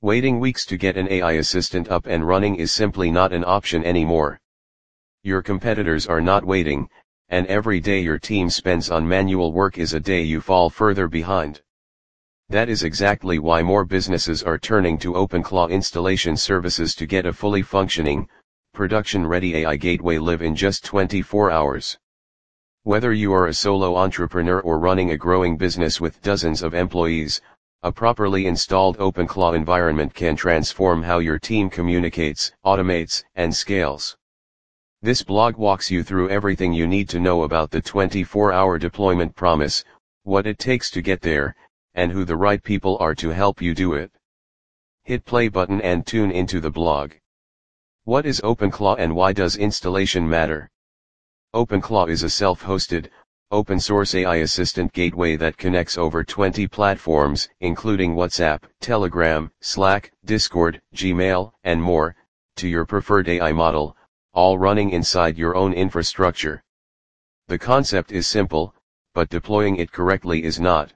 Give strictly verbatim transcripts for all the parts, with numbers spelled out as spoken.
Waiting weeks to get an A I assistant up and running is simply not an option anymore. Your competitors are not waiting, and every day your team spends on manual work is a day you fall further behind. That is exactly why more businesses are turning to OpenClaw installation services to get a fully functioning, production-ready A I gateway live in just twenty-four hours. Whether you are a solo entrepreneur or running a growing business with dozens of employees, a properly installed OpenClaw environment can transform how your team communicates, automates, and scales. This blog walks you through everything you need to know about the twenty-four hour deployment promise, what it takes to get there, and who the right people are to help you do it. Hit play button and tune into the blog. What is OpenClaw and why does installation matter? OpenClaw is a self-hosted, open-source A I assistant gateway that connects over twenty platforms, including WhatsApp, Telegram, Slack, Discord, Gmail, and more, to your preferred A I model, all running inside your own infrastructure. The concept is simple, but deploying it correctly is not.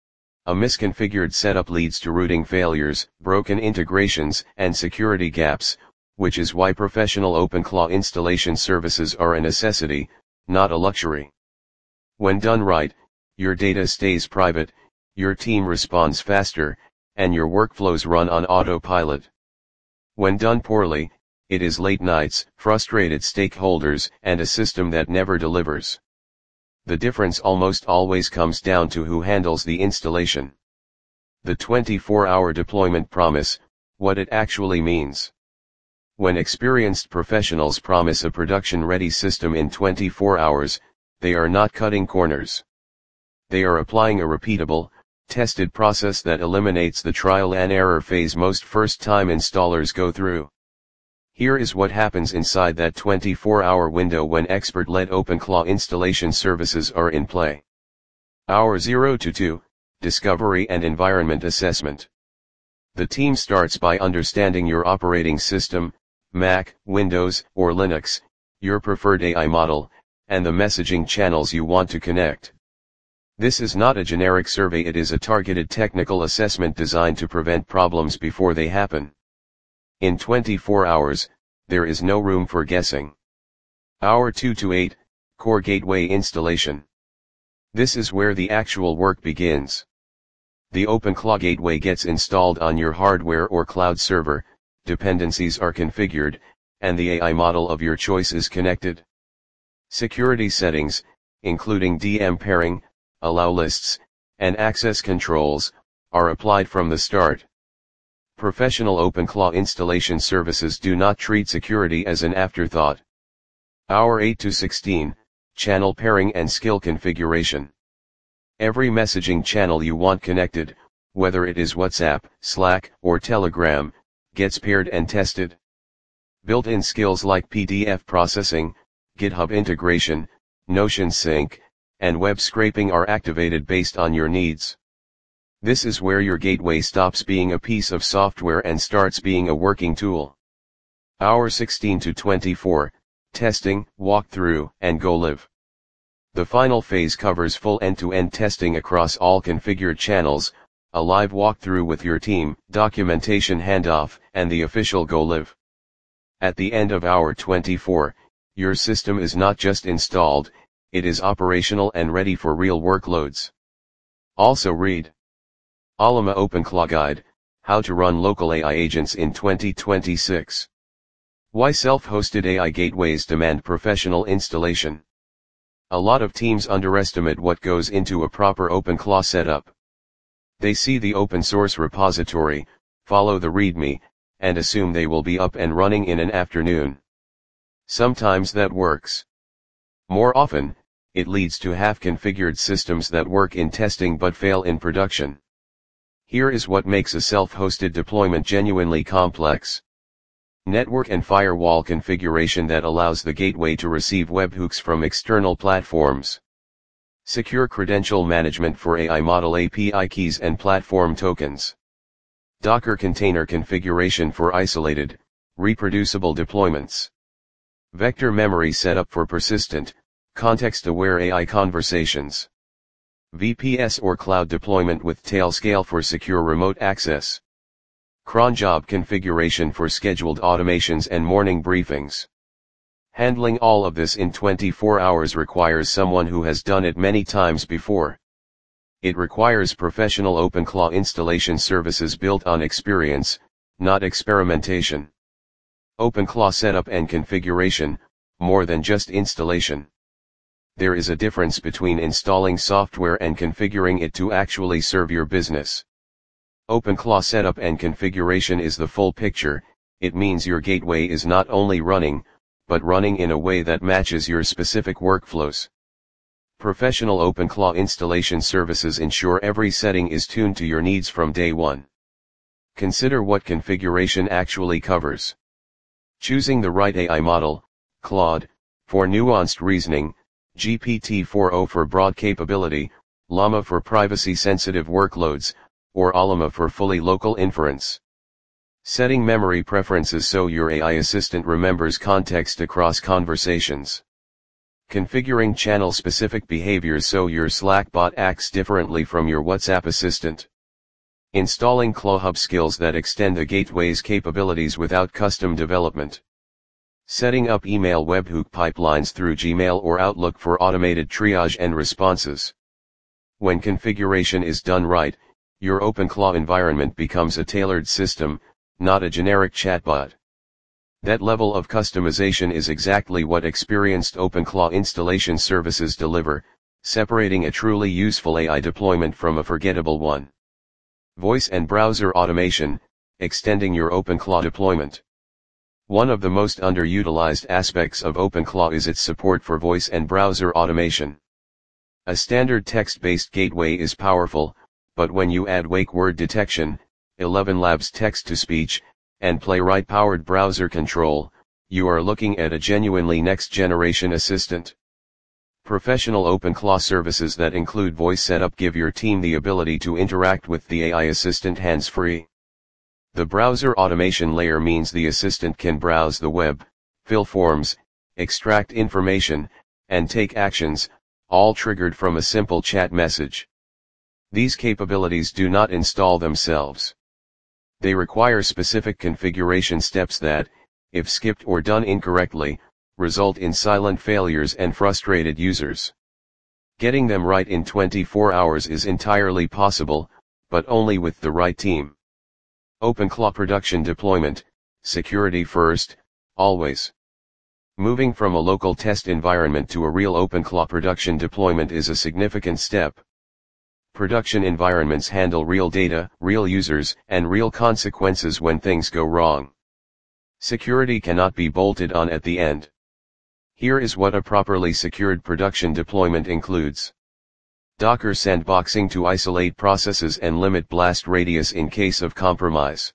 A misconfigured setup leads to routing failures, broken integrations, and security gaps, which is why professional OpenClaw installation services are a necessity, not a luxury. When done right, your data stays private, your team responds faster, and your workflows run on autopilot. When done poorly, it is late nights, frustrated stakeholders, and a system that never delivers. The difference almost always comes down to who handles the installation. The twenty-four hour deployment promise, what it actually means. When experienced professionals promise a production-ready system in twenty-four hours, they are not cutting corners. They are applying a repeatable, tested process that eliminates the trial and error phase most first-time installers go through. Here is what happens inside that twenty-four hour window when expert-led OpenClaw installation services are in play. Hour zero to two, Discovery and Environment Assessment. The team starts by understanding your operating system, Mac, Windows, or Linux, your preferred A I model, and the messaging channels you want to connect. This is not a generic survey, it is a targeted technical assessment designed to prevent problems before they happen. In twenty-four hours, there is no room for guessing. Hour two to eight, Core Gateway Installation. This is where the actual work begins. The OpenClaw Gateway gets installed on your hardware or cloud server, dependencies are configured, and the A I model of your choice is connected. Security settings, including D M pairing, allow lists, and access controls, are applied from the start. Professional OpenClaw installation services do not treat security as an afterthought. Hour eight to sixteen, Channel Pairing and Skill Configuration. Every messaging channel you want connected, whether it is WhatsApp, Slack, or Telegram, gets paired and tested. Built-in skills like P D F processing, GitHub integration, Notion sync, and web scraping are activated based on your needs. This is where your gateway stops being a piece of software and starts being a working tool. Hour sixteen to twenty-four, Testing, Walkthrough, and Go Live. The final phase covers full end-to-end testing across all configured channels, a live walkthrough with your team, documentation handoff, and the official Go Live. At the end of hour twenty-four, your system is not just installed, it is operational and ready for real workloads. Also read Alama OpenClaw Guide, How to Run Local A I Agents in twenty twenty-six. Why self-hosted A I gateways demand professional installation. A lot of teams underestimate what goes into a proper OpenClaw setup. They see the open source repository, follow the README, and assume they will be up and running in an afternoon. Sometimes that works. More often, it leads to half-configured systems that work in testing but fail in production. Here is what makes a self-hosted deployment genuinely complex. Network and firewall configuration that allows the gateway to receive webhooks from external platforms. Secure credential management for A I model A P I keys and platform tokens. Docker container configuration for isolated, reproducible deployments. Vector memory setup for persistent, context-aware A I conversations. V P S or cloud deployment with Tailscale for secure remote access. Cron job configuration for scheduled automations and morning briefings. Handling all of this in twenty-four hours requires someone who has done it many times before. It requires professional OpenClaw installation services built on experience, not experimentation. OpenClaw setup and configuration, more than just installation. There is a difference between installing software and configuring it to actually serve your business. OpenClaw setup and configuration is the full picture. It means your gateway is not only running, but running in a way that matches your specific workflows. Professional OpenClaw installation services ensure every setting is tuned to your needs from day one. Consider what configuration actually covers. Choosing the right A I model, Claude, for nuanced reasoning, G P T four o for broad capability, Llama for privacy-sensitive workloads, or Allama for fully local inference. Setting memory preferences so your A I assistant remembers context across conversations. Configuring channel-specific behaviors so your Slack bot acts differently from your WhatsApp assistant. Installing ClawHub skills that extend the gateway's capabilities without custom development. Setting up email webhook pipelines through Gmail or Outlook for automated triage and responses. When configuration is done right, your OpenClaw environment becomes a tailored system, not a generic chatbot. That level of customization is exactly what experienced OpenClaw installation services deliver, separating a truly useful A I deployment from a forgettable one. Voice and browser automation, extending your OpenClaw deployment. One of the most underutilized aspects of OpenClaw is its support for voice and browser automation. A standard text-based gateway is powerful, but when you add wake word detection, eleven labs text-to-speech, and Playwright-powered browser control, you are looking at a genuinely next-generation assistant. Professional OpenClaw services that include voice setup give your team the ability to interact with the A I assistant hands-free. The browser automation layer means the assistant can browse the web, fill forms, extract information, and take actions, all triggered from a simple chat message. These capabilities do not install themselves. They require specific configuration steps that, if skipped or done incorrectly, result in silent failures and frustrated users. Getting them right in twenty-four hours is entirely possible, but only with the right team. OpenClaw production deployment, security first, always. Moving from a local test environment to a real OpenClaw production deployment is a significant step. Production environments handle real data, real users, and real consequences when things go wrong. Security cannot be bolted on at the end. Here is what a properly secured production deployment includes. Docker sandboxing to isolate processes and limit blast radius in case of compromise.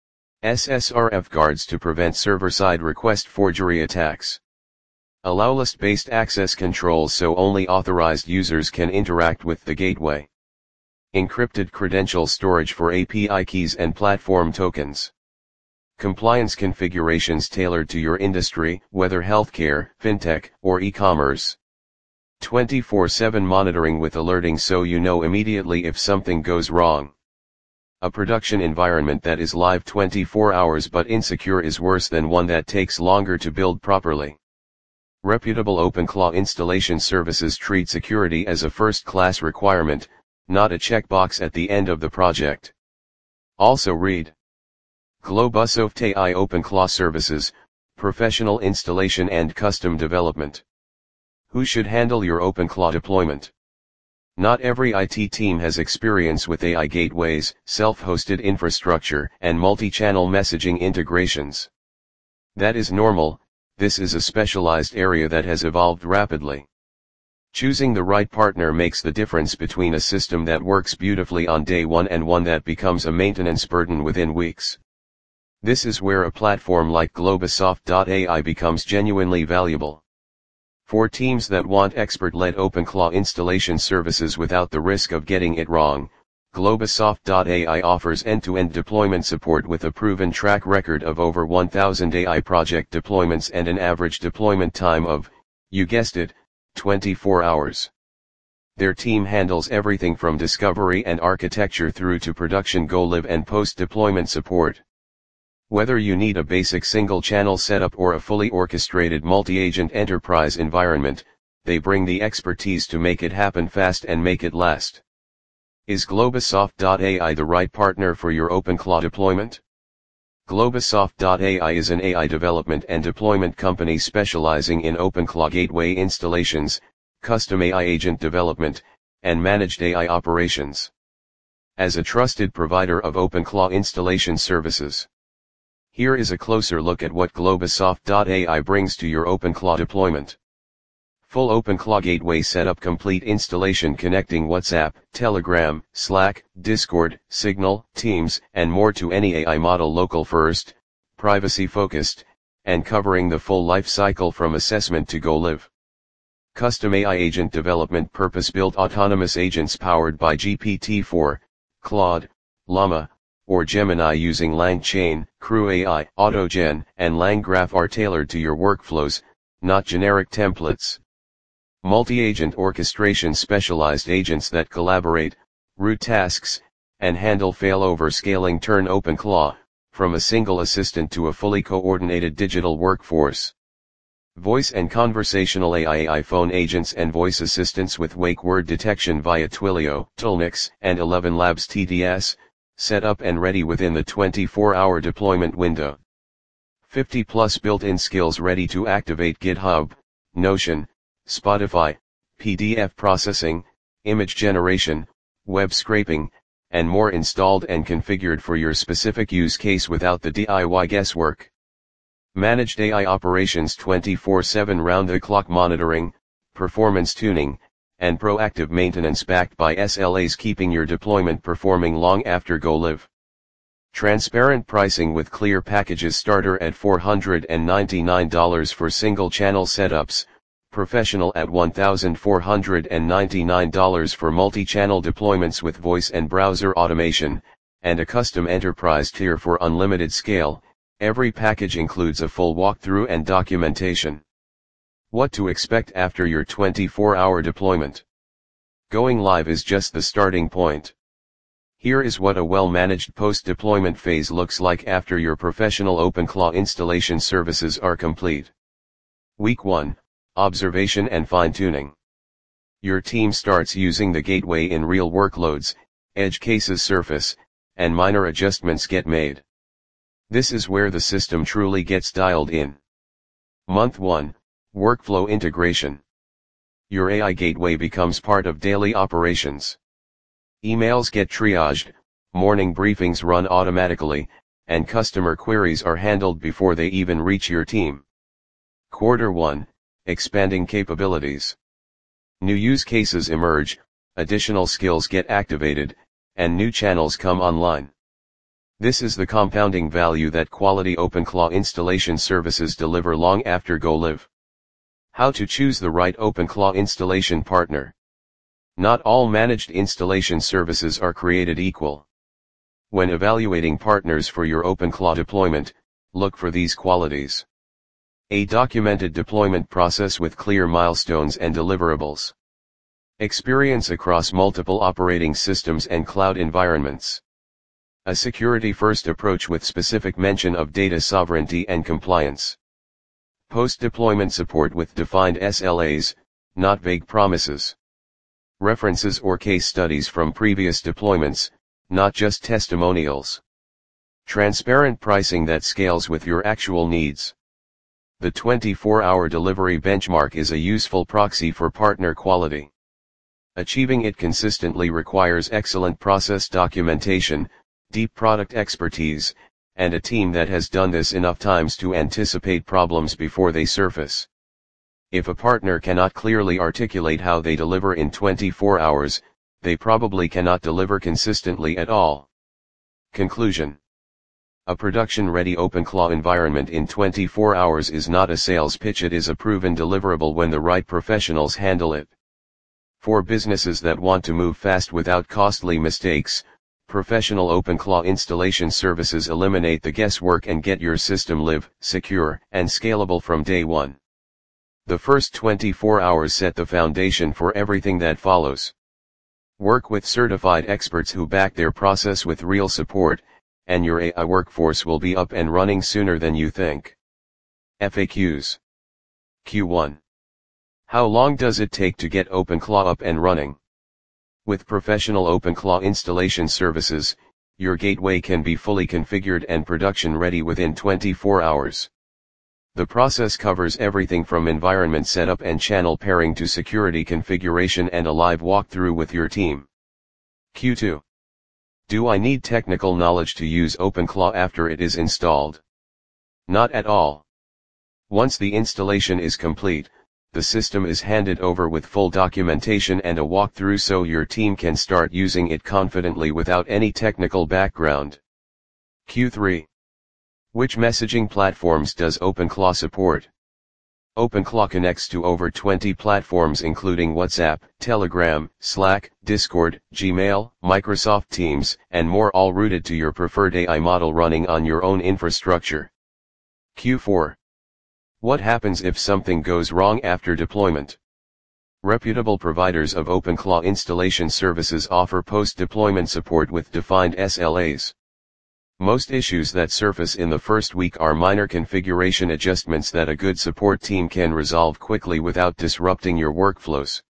S S R F guards to prevent server-side request forgery attacks. Allow list-based access controls so only authorized users can interact with the gateway. Encrypted credential storage for A P I keys and platform tokens. Compliance configurations tailored to your industry, whether healthcare, fintech, or e-commerce. twenty-four seven monitoring with alerting so you know immediately if something goes wrong. A production environment that is live twenty-four hours but insecure is worse than one that takes longer to build properly. Reputable OpenClaw installation services treat security as a first-class requirement, not a checkbox at the end of the project. Also read. Globosoft A I OpenClaw Services, Professional Installation and Custom Development. Who should handle your OpenClaw deployment? Not every I T team has experience with A I gateways, self-hosted infrastructure, and multi-channel messaging integrations. That is normal. This is a specialized area that has evolved rapidly. Choosing the right partner makes the difference between a system that works beautifully on day one and one that becomes a maintenance burden within weeks. This is where a platform like Globosoft dot A I becomes genuinely valuable. For teams that want expert-led OpenClaw installation services without the risk of getting it wrong, Globosoft dot A I offers end-to-end deployment support with a proven track record of over one thousand A I project deployments and an average deployment time of, you guessed it, twenty-four hours. Their team handles everything from discovery and architecture through to production go live and post-deployment support. Whether you need a basic single-channel setup or a fully orchestrated multi-agent enterprise environment, they bring the expertise to make it happen fast and make it last. Is Globosoft dot A I the right partner for your OpenClaw deployment? Globosoft dot A I is an A I development and deployment company specializing in OpenClaw gateway installations, custom A I agent development, and managed A I operations. As a trusted provider of OpenClaw installation services, here is a closer look at what Globosoft dot A I brings to your OpenClaw deployment. Full OpenClaw gateway setup, complete installation connecting WhatsApp, Telegram, Slack, Discord, Signal, Teams, and more to any A I model, local first, privacy focused, and covering the full life cycle from assessment to go live. Custom A I agent development, purpose-built autonomous agents powered by G P T four, Claude, Llama, or Gemini using LangChain, Crew A I, AutoGen, and LangGraph are tailored to your workflows, not generic templates. Multi-agent orchestration, specialized agents that collaborate, route tasks, and handle failover scaling. Turn OpenClaw from a single assistant to a fully coordinated digital workforce. Voice and conversational A I, iPhone agents and voice assistants with wake word detection via Twilio, Toolmix, and Eleven Labs T D S, set up and ready within the twenty-four hour deployment window. fifty plus built-in skills ready to activate: GitHub, Notion, Spotify, P D F processing, image generation, web scraping, and more installed and configured for your specific use case without the D I Y guesswork. Managed A I operations, twenty-four seven round-the-clock monitoring, performance tuning, and proactive maintenance backed by S L As, keeping your deployment performing long after go live. Transparent pricing with clear packages, starter at four hundred ninety-nine dollars for single channel setups, professional at one thousand four hundred ninety-nine dollars for multi-channel deployments with voice and browser automation, and a custom enterprise tier for unlimited scale. Every package includes a full walkthrough and documentation. What to expect after your twenty-four hour deployment? Going live is just the starting point. Here is what a well-managed post-deployment phase looks like after your professional OpenClaw installation services are complete. Week one. Observation and fine-tuning. Your team starts using the gateway in real workloads, edge cases surface, and minor adjustments get made. This is where the system truly gets dialed in. Month one. Workflow integration. Your A I gateway becomes part of daily operations. Emails get triaged, morning briefings run automatically, and customer queries are handled before they even reach your team. Quarter one. Expanding capabilities. New use cases emerge, additional skills get activated, and new channels come online. This is the compounding value that quality OpenClaw installation services deliver long after go live. How to choose the right OpenClaw installation partner. Not all managed installation services are created equal. When evaluating partners for your OpenClaw deployment, look for these qualities. A documented deployment process with clear milestones and deliverables. Experience across multiple operating systems and cloud environments. A security-first approach with specific mention of data sovereignty and compliance. Post-deployment support with defined S L As, not vague promises. References or case studies from previous deployments, not just testimonials. Transparent pricing that scales with your actual needs. The twenty-four hour delivery benchmark is a useful proxy for partner quality. Achieving it consistently requires excellent process documentation, deep product expertise, and a team that has done this enough times to anticipate problems before they surface. If a partner cannot clearly articulate how they deliver in twenty-four hours, they probably cannot deliver consistently at all. Conclusion. A production-ready OpenClaw environment in twenty-four hours is not a sales pitch, it is a proven deliverable when the right professionals handle it. For businesses that want to move fast without costly mistakes, professional OpenClaw installation services eliminate the guesswork and get your system live, secure, and scalable from day one. The first twenty-four hours set the foundation for everything that follows. Work with certified experts who back their process with real support, and your A I workforce will be up and running sooner than you think. F A Qs. Q one. How long does it take to get OpenClaw up and running? With professional OpenClaw installation services, your gateway can be fully configured and production ready within twenty-four hours. The process covers everything from environment setup and channel pairing to security configuration and a live walkthrough with your team. Q two. Do I need technical knowledge to use OpenClaw after it is installed? Not at all. Once the installation is complete, the system is handed over with full documentation and a walkthrough so your team can start using it confidently without any technical background. Q three. Which messaging platforms does OpenClaw support? OpenClaw connects to over twenty platforms including WhatsApp, Telegram, Slack, Discord, Gmail, Microsoft Teams, and more, all routed to your preferred A I model running on your own infrastructure. Q four. What happens if something goes wrong after deployment? Reputable providers of OpenClaw installation services offer post-deployment support with defined S L As. Most issues that surface in the first week are minor configuration adjustments that a good support team can resolve quickly without disrupting your workflows.